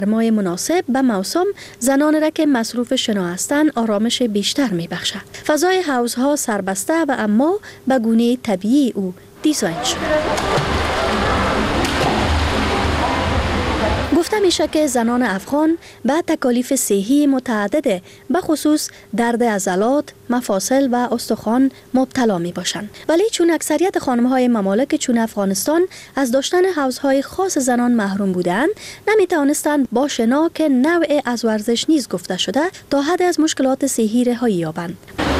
ماه مناسب به موسم زنان را که مصروف شنا هستند آرامش بیشتر می بخشد. فضای حوضها سربسته و اما به گونه طبیعی او دیزاین شده. گفته میشه که زنان افغان به تکالیف صحی متعدد به خصوص درد عضلات، مفاصل و استخوان مبتلا می باشند. ولی چون اکثریت خانم‌های ممالک چون افغانستان از داشتن حوضهای خاص زنان محروم بودند، نمی توانستند با شنا که نوع از ورزش نیز گفته شده تا حد از مشکلات صحی رهایی یابند.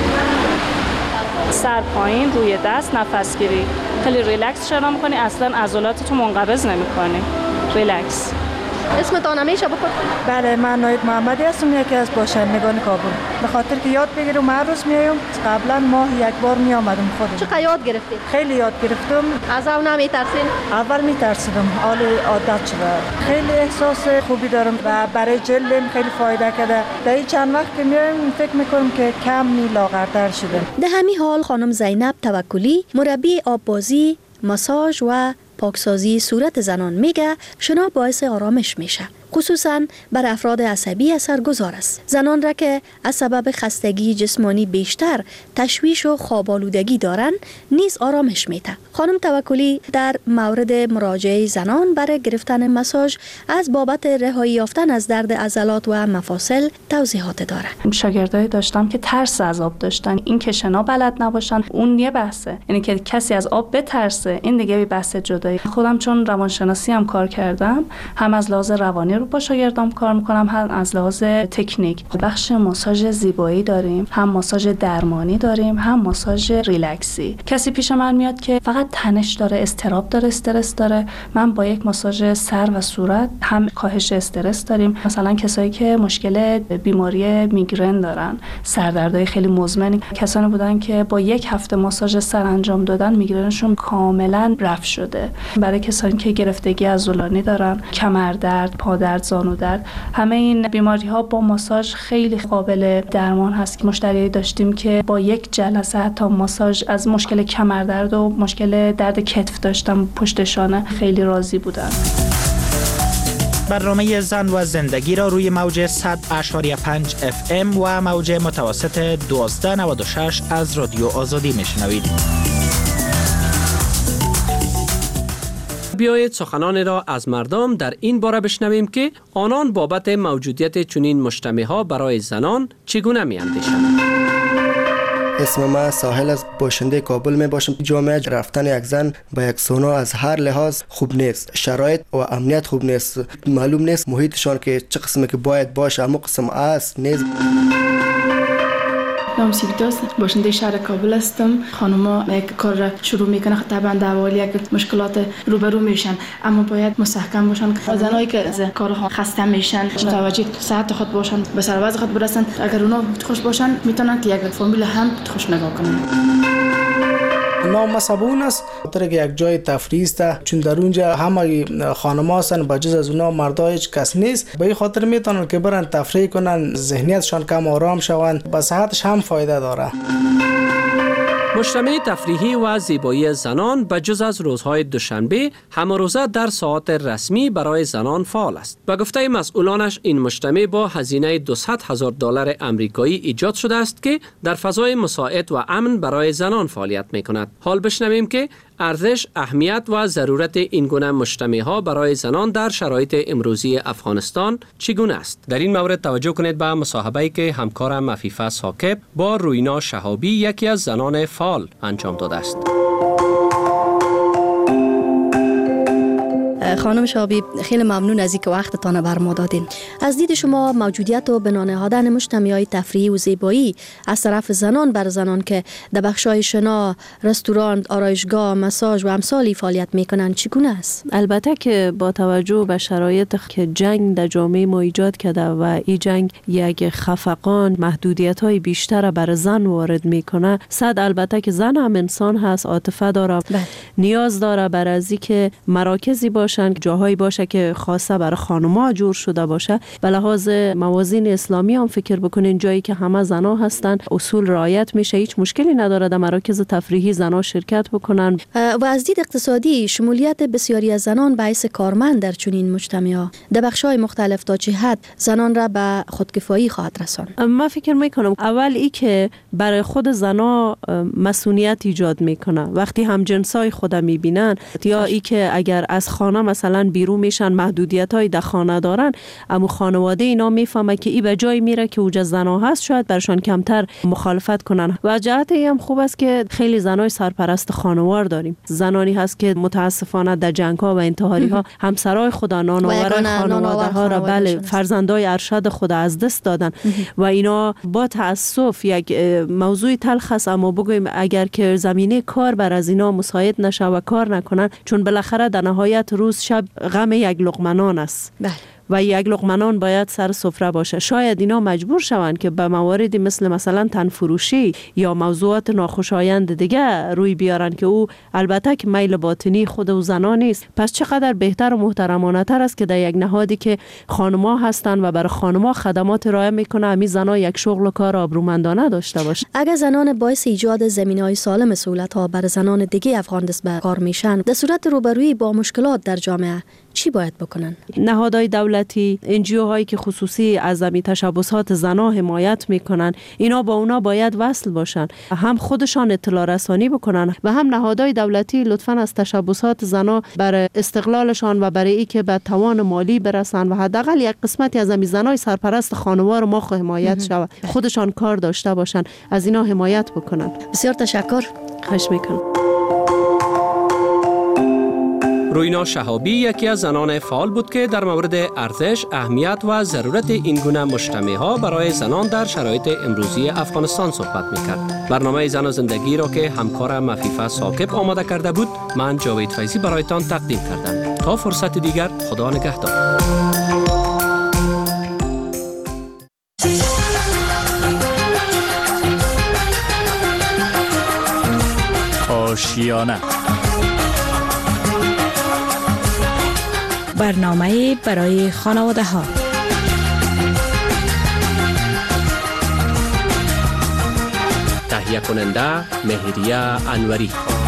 سر پایین روی دست نفس گیری، خیلی ریلکس شنا می‌کنی، اصلا عضلاتتو منقبض نمی‌کنی. ریلکس. اسمتان همیشه بخود؟ بله، من نایب محمدی هستم، یکی از باشندگان کابل. به خاطر که یاد بگیرم هر روز میایم. قبلا ماه یک بار می آمدم خودم. چقدر یاد گرفتید؟ خیلی یاد گرفتم. از اون نمی‌ترسین؟ اول می‌ترسیدم، حالا عادت شده. خیلی احساس خوبی دارم و برای جلدم خیلی فایده کرده. در این چند وقت که میایم فکر می‌کنم که کم لاغرتر شدم. در همین حال خانم زینب توکلی، مربی آببازی، ماساژ و پاکسازی صورت زنان میگه شنا باعث آرامش میشه. خصوصاً بر افراد عصبی اثرگذار است. زنان را که از سبب خستگی جسمانی بیشتر تشویش و خواب‌آلودگی دارند نیز آرامش میده. خانم توکلی در مورد مراجعه زنان برای گرفتن مساژ از بابت رهایی یافتن از درد عضلات و مفاصل توضیحات داره. شاگردای داشتم که ترس از آب داشتن، این که شنا بلد نباشن، اون یه بحثه. یعنی که کسی از آب بترسه، این دیگه یه بحث جدایی. خودم چون روانشناسی هم کار کردم، هم از لحاظ روانی با شاگردام کار میکنم، هم از لحاظ تکنیک. بخش ماساژ زیبایی داریم، هم ماساژ درمانی داریم، هم ماساژ ریلکسی. کسی پیش من میاد که فقط تنش داره، اضطراب داره، استرس داره، من با یک ماساژ سر و صورت هم کاهش استرس داریم. مثلا کسایی که مشکل بیماری میگرن دارن، سردردهای خیلی مزمن، کسانی بودن که با یک هفته ماساژ سر انجام دادن میگرنشون کاملا رفع شده. برای کسانی که گرفتگی عضلانی دارن، کمردرد، پادرد، زانو درد، همه این بیماری ها با ماساژ خیلی قابل درمان هست. که مشتری داشتیم که با یک جلسه حتی ماساژ از مشکل کمردرد و مشکل درد کتف داشتم پشت شانه خیلی راضی بودن. برنامه زن و زندگی را روی موج 100.5 FM و موج متوسط 1296 از رادیو آزادی میشنوید. بیایید سخنان را از مردم در این باره بشنویم که آنان بابت موجودیت چنین مجتمع‌ها برای زنان چگونه می‌اندیشند. اسم من ساحل از باشنده کابل می باشم. جامعه رفتن یک زن به یک سونا از هر لحاظ خوب نیست. شرایط و امنیت خوب نیست. معلوم نیست محیطشان که چه قسمی که باید باشه، اما قسم است نیست. نام سیبیتاس، باشنده شهر کابل هستم. خانوما یک کار را شروع میکنن، طبعا در حال یک مشکلات روبرو میشن، اما باید مستحکم باشن. زنایی که از کارها خسته میشن متوجه صحت خود باشن، به سر خود برسن. اگر اونا خوش باشن میتونن که یک فامیل هم خوش نگاه کنن. نام صابون است، خاطر که یک جای تفریح است، چون در اونجا همه خانم‌ها هستن، بجز از اونا مردا هیچ کس نیست. به این خاطر میتونن که برن تفریح کنن، ذهنیتشان کم آرام شوند، به صحتش هم فایده داره. مجتمع تفریحی و زیبایی زنان بجز از روزهای دوشنبه همه روزه در ساعات رسمی برای زنان فعال است. به گفته مسئولانش این مجتمع با هزینه $200,000 آمریکایی ایجاد شده است که در فضای مساعد و امن برای زنان فعالیت می کند. حال بشنویم که ارزش، اهمیت و ضرورت این گونه مجتمع‌ها برای زنان در شرایط امروزی افغانستان چگونه است. در این مورد توجه کنید به مصاحبه‌ای که همکارم عفیفه ثاقب با روینا شهابی، یکی از زنان فعال، انجام داده است. خانم شهابی، خیلی ممنون از اینکه وقتتان بر ما دادین. از دید شما موجودیت و بنا نهادن مجتمع‌های تفریحی و زیبایی از طرف زنان بر زنان که در بخش‌های شنا، رستوران، آرایشگاه، مساژ و امثالی فعالیت می‌کنند چگونه است؟ البته که با توجه به شرایط که جنگ در جامعه ما ایجاد کرده و این جنگ یک خفقان، محدودیت‌های بیشتر بر زن وارد می‌کنه، البته که زن هم انسان هست، عاطفه داره، نیاز داره بر از اینکه مراکزی باشه باشن، جاهایی باشه که خاصه برای خانم‌ها جور شده باشه. به لحاظ موازین اسلامی هم فکر بکنین جایی که همه زنا هستن اصول رعایت میشه، هیچ مشکلی نداره در مراکز تفریحی زنا شرکت بکنن. و از دید اقتصادی شمولیت بسیاری از زنان باعث کارمند در چنین مجتمع‌ها در بخش‌های مختلف تا چه حد زنان را به خودکفایی خواهد رساند؟ من فکر میکنم اول ای که برای خود زنا مسئولیت ایجاد میکنه وقتی هم جنسای خود میبینن، یا ای که اگر از خانه مثلا بیرون میشن محدودیت‌های در خانه دارن، اما خانواده اینا میفهمه که ای به جای میره که اوجا زنا هست شاید برشان کمتر مخالفت کنن. و جهت هم خوب است که خیلی زنای سرپرست خانوار داریم. زنانی هست که متاسفانه در جنگ‌ها و انتحاری‌ها همسرای خدا نانآورای خانواده‌ها را بله فرزندای ارشد خدا از دست دادن و اینا با تأسف یک موضوع تلخ است، اما بگویم اگر که زمینه کار بر از اینا مساعد نشه و کار نکنن، چون بالاخره در نهایت روز شب غم یک لقمه نان است. بله. و یک لقمه نان باید سر سفره باشه. شاید اینا مجبور شوند که به مواردی مثلا تنفروشی یا موضوعات ناخوشایند دیگه روی بیارن که او البته که میل باطنی خود او زنا نیست. پس چقدر بهتر و محترمانه تر است که در یک نهادی که خانم‌ها هستن و برای خانم‌ها خدمات ارائه میکنه، امی زنا یک شغل و کار آبرومندانه داشته باشه. اگر زنان باعث ایجاد زمینه‌های سالم سهولت‌ها برای زنان دیگه افغان دست به کار میشن، در صورت روبرویی با مشکلات در جامعه چی باید بکنن؟ نهادهای دولتی، NGO هایی که خصوصی از تشبسات زنا حمایت میکنن، اینا با اونا باید وصل باشن، هم خودشان اطلاع رسانی بکنن و هم نهادهای دولتی لطفاً از تشبسات زنا برای استقلالشان و برای ای که به توان مالی برسن و حداقل یک قسمتی از این زنای سرپرست خانوار ما حمایت شود، خودشان کار داشته باشن، از اینا حمایت بکنن. بسیار تشکر. خواهش میکنم. روینا شهابی یکی از زنان فعال بود که در مورد ارزش، اهمیت و ضرورت این گونه مجتمع‌ها برای زنان در شرایط امروزی افغانستان صحبت می‌کرد. برنامه زن و زندگی را که همکارم مفیفه ثاقب آماده کرده بود، من جاوید فیضی برایتان تقدیم کردم. تا فرصت دیگر، خدا نگهدار. آشیانه برنامه برای خانواده ها. تهیه کننده مهریه انوری.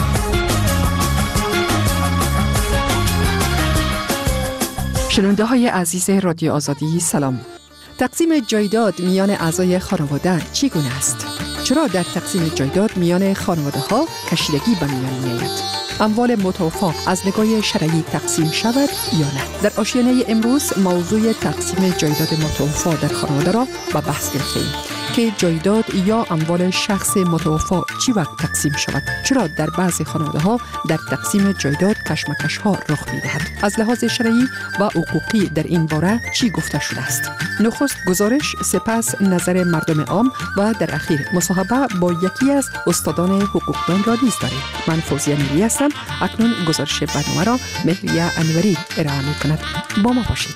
شنونده های عزیز رادیو آزادی سلام. تقسیم جایداد میان اعضای خانواده چگونه است؟ چرا در تقسیم جایداد میان خانواده ها کشیدگی به میان میآید؟ اموال متوفا از نگاه شرعی تقسیم شود یا نه؟ در آشیانه امروز موضوع تقسیم جایداد متوفا در خانواده را به بحث گرفتیم که جایداد یا اموال شخص متوفا چی وقت تقسیم شود؟ چرا در بعضی خانواده ها در تقسیم جایداد کشمکش ها رخ می دهد؟ از لحاظ شرعی و حقوقی در این باره چی گفته شده است؟ نخست گزارش، سپس نظر مردم عام و در اخیر مصاحبه با یکی از استادان حقوقدان را نیز داریم. من فوزیه میری هستم. اکنون گزارش برنامه را مهریه انوری ارائه می کند. با ما باشید.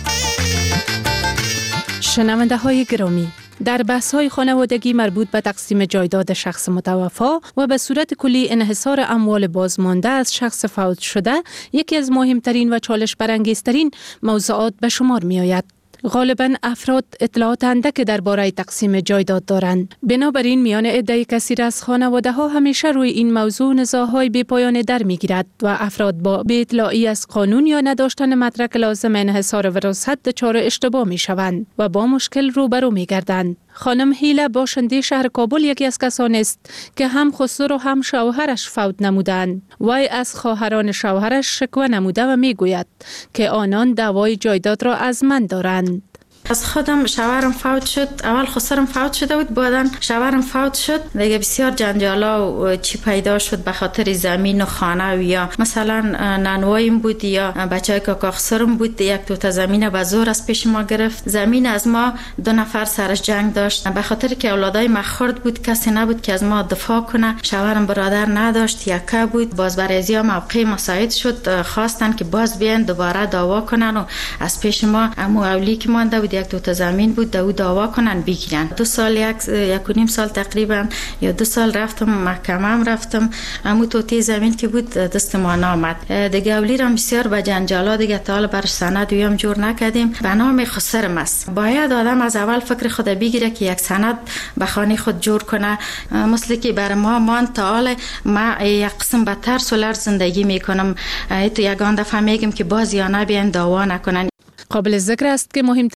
شنونده های گرامی، در بحث‌های خانوادگی مربوط به تقسیم جایداد شخص متوفا و به صورت کلی انحصار اموال بازمانده از شخص فوت شده، یکی از مهمترین و چالش برانگیزترین موضوعات به شمار می آید. غالباً افراد اطلاعات اندک درباره تقسیم جایداد دارند. بنابراین میان عده کثیر از خانواده ها همیشه روی این موضوع نزاع‌های بی‌پایان در می‌گیرد و افراد با بی اطلاعی از قانون یا نداشتن مدرک لازم انحصار وراثت دچار اشتباه می‌شوند و با مشکل روبرو می‌گردند. خانم هیله باشنده شهر کابل یکی از کسانی است که هم خسرو و هم شوهرش فوت نمودند. وی از خواهران شوهرش شکوه نموده و میگوید که آنان دعوای جایداد را از من دارند. از خودم شوهرم فوت شد، اول خسرم فوت شده بود، بعداً شوهرم فوت شد. دیگه بسیار جنجالا و چی پیدا شد به خاطر زمین و خانه و یا مثلا نانوایم بود یا بچهای کاکا خسرم بود. یک توته زمین به زور از پیش ما گرفت. زمین از ما 2 نفر سرش جنگ داشت به خاطر که اولادای ما خرد بود، کسی نبود که از ما دفاع کنه. شوهرم برادر نداشت، یکه بود. باز برای ها موقع مساعد شد، خواستن که باز بیان دوباره دعوا کنن و از پیش ما امو اولی که مانده بود بود، 1-2 تا زمین بود، دو دعوا کنن بگیرن. 2 سال 1.5 سال تقریبا یا 2 سال رفتم محکمه رفتم، امو توتی زمین که بود دست ما نامد. دیگه اولی را بسیار به جنجالا دیگه تا حالا بر سند ویم جور نکردیم. به نام خسرم است. باید آدم از اول فکر خود بگیره که یک سند به خانه خود جور کنه. مثل که بر ما تا حالا ما یک قسم به ترس و لرز زندگی میکنم. تو یگان دفعه میگم که باز یا نبین دعوا نکنن. قابل ذکر است که مهم